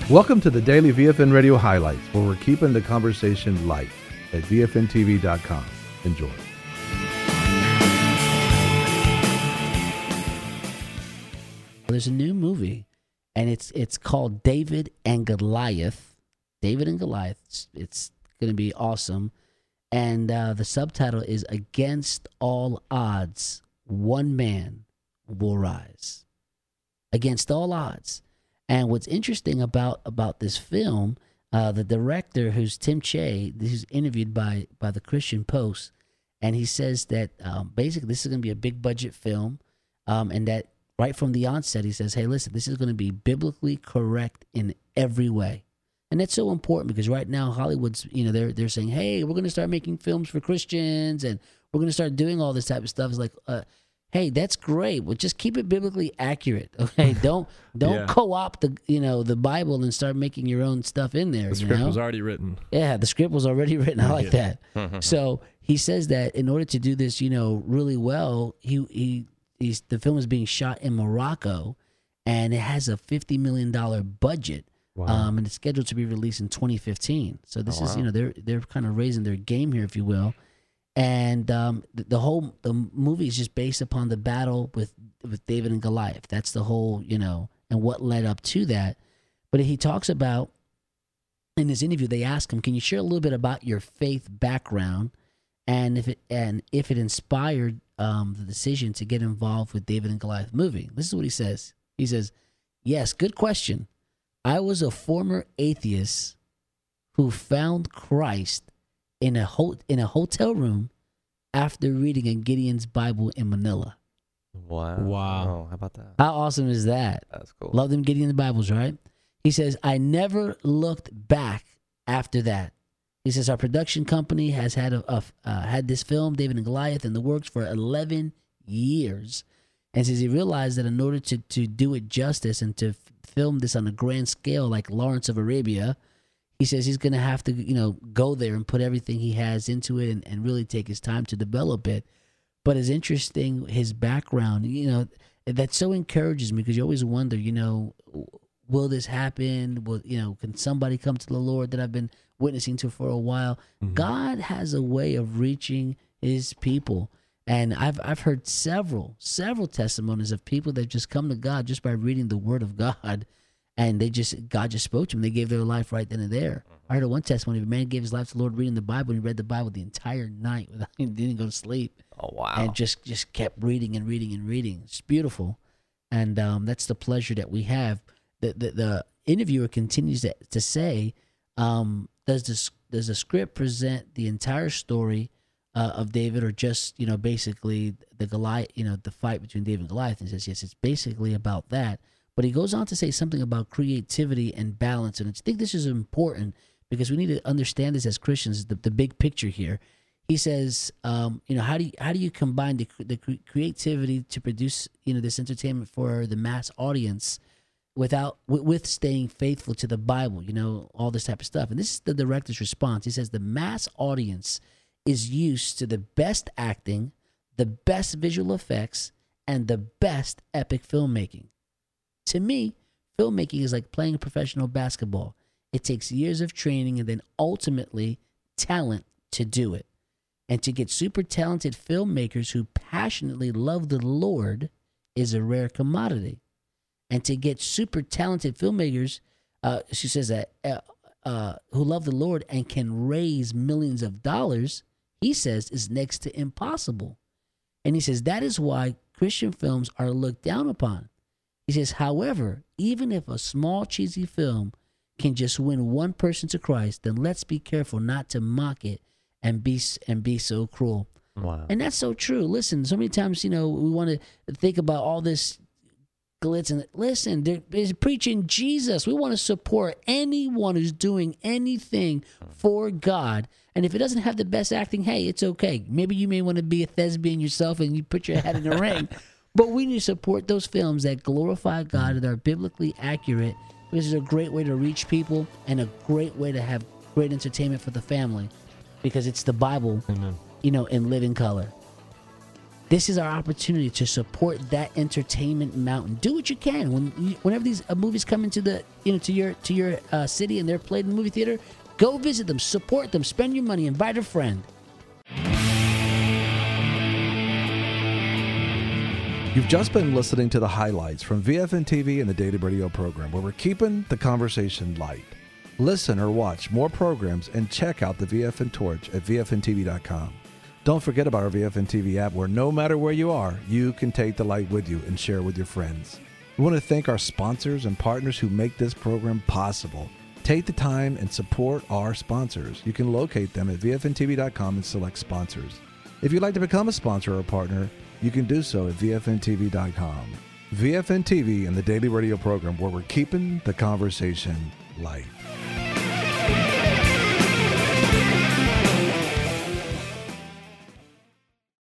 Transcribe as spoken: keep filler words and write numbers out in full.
Welcome to the Daily V F N Radio Highlights, where we're keeping the conversation light at V F N T V dot com. Enjoy. There's a new movie, and it's it's called David and Goliath. David and Goliath. It's, it's going to be awesome. And uh, the subtitle is Against All Odds, One Man Will Rise. Against all odds. And what's interesting about, about this film, uh, the director, who's Tim Che, who's interviewed by, by the Christian Post, and he says that um, basically this is going to be a big budget film, um, and that right from the onset, he says, hey, listen, this is going to be biblically correct in every way. And that's so important because right now Hollywood's, you know, they're they're saying, hey, we're going to start making films for Christians and we're going to start doing all this type of stuff. It's like, uh, hey, that's great, but just keep it biblically accurate, okay? Don't don't Yeah. co-opt the you know the Bible and start making your own stuff in there. The script you know? was already written. Yeah, the script was already written. I like Yeah. that. So he says that in order to do this, you know, really well, he he he's the film is being shot in Morocco, and it has a fifty million dollar budget. Wow. Um, and it's scheduled to be released in twenty fifteen. So this Oh, is, wow. you know, they're they're kind of raising their game here, if you will. And um, the, the whole the movie is just based upon the battle with with David and Goliath. That's the whole, you know, and what led up to that. But he talks about in his interview, they ask him, "Can you share a little bit about your faith background, and if it and if it inspired um, the decision to get involved with David and Goliath movie?" This is what he says. He says, "Yes, good question. I was a former atheist who found Christ in a ho- in a hotel room after reading a Gideon's Bible in Manila." Wow. Wow. Oh, how about that? How awesome is that? That's cool. Love them Gideon Bibles, right? He says, I never looked back after that. He says, our production company has had a, a uh, had this film, David and Goliath, in the works for eleven years. And says he realized that in order to, to do it justice and to f- film this on a grand scale like Lawrence of Arabia, he says he's going to have to, you know, go there and put everything he has into it and, and really take his time to develop it. But it's interesting, his background, you know, that so encourages me because you always wonder, you know, will this happen? Will, you know, can somebody come to the Lord that I've been witnessing to for a while? Mm-hmm. God has a way of reaching his people. And I've I've heard several, several testimonies of people that just come to God just by reading the Word of God, and they just God just spoke to them. They gave their life right then and there. I heard of one testimony of a man gave his life to the Lord reading the Bible, and he read the Bible the entire night without he didn't go to sleep, Oh, wow. and just just kept reading and reading and reading. It's beautiful, and um, that's the pleasure that we have. The the, the interviewer continues to, to say, um, does this does the script present the entire story Uh, of David, or just, you know, basically the Goliath, you know, the fight between David and Goliath? And he says, yes, it's basically about that. But he goes on to say something about creativity and balance. And I think this is important because we need to understand this as Christians, the, the big picture here. He says, um, you know, how do you, how do you combine the, the cre- creativity to produce, you know, this entertainment for the mass audience without with, with staying faithful to the Bible, you know, all this type of stuff. And this is the director's response. He says the mass audience is used to the best acting, the best visual effects, and the best epic filmmaking. To me, filmmaking is like playing professional basketball. It takes years of training and then ultimately talent to do it. And to get super talented filmmakers who passionately love the Lord is a rare commodity. And to get super talented filmmakers, uh, she says that, uh, uh, who love the Lord and can raise millions of dollars, he says, is next to impossible. And he says that is why Christian films are looked down upon. He says, however, even if a small cheesy film can just win one person to Christ, then let's be careful not to mock it and be and be so cruel. Wow. And that's so true. Listen, so many times, you know, we want to think about all this glitz and listen, they're, they're preaching Jesus. We want to support anyone who's doing anything for God. And if it doesn't have the best acting, hey, it's okay. Maybe you may want to be a thespian yourself and you put your head in the ring. But we need to support those films that glorify God and are biblically accurate, because it's a great way to reach people and a great way to have great entertainment for the family, because it's the Bible, Amen. you know, in living color. This is our opportunity to support that entertainment mountain. Do what you can. When you, whenever these uh, movies come into the you know to your to your uh, city and they're played in the movie theater, go visit them, support them, spend your money, invite a friend. You've just been listening to the highlights from V F N T V and the Daily Radio program, where we're keeping the conversation light. Listen or watch more programs and check out the V F N Torch at V F N T V dot com. Don't forget about our V F N T V app, where no matter where you are, you can take the light with you and share with your friends. We want to thank our sponsors and partners who make this program possible. Take the time and support our sponsors. You can locate them at V F N T V dot com and select sponsors. If you'd like to become a sponsor or a partner, you can do so at V F N T V dot com. V F N T V and the Daily Radio program, where we're keeping the conversation light.